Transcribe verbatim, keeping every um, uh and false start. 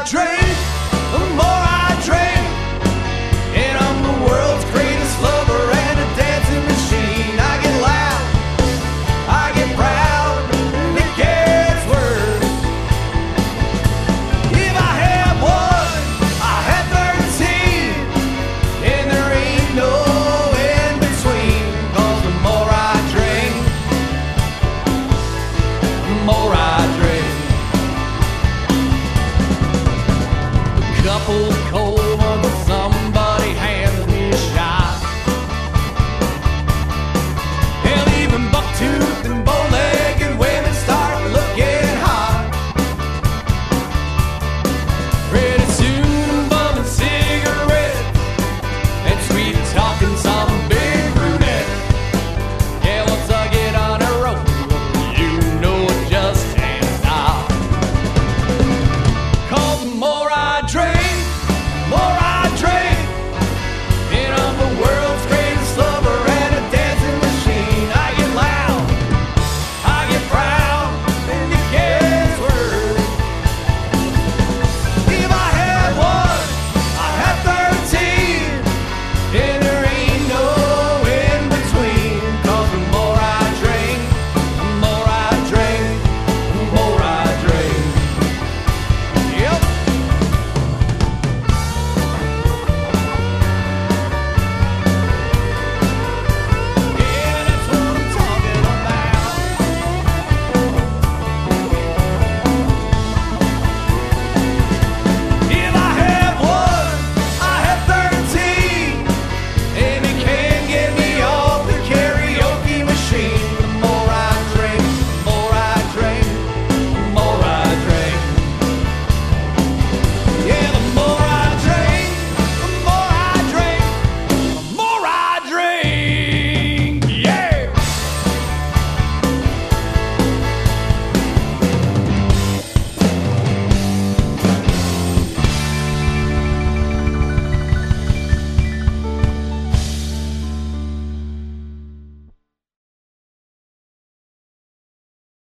drink, the more I drink. And I'm the world's greatest lover and a dancing machine. I get loud, I get proud, and it gets worse. If I had one, I had thirteen, and there ain't no in between. 'Cause the more I drink, the more I drink. A couple cold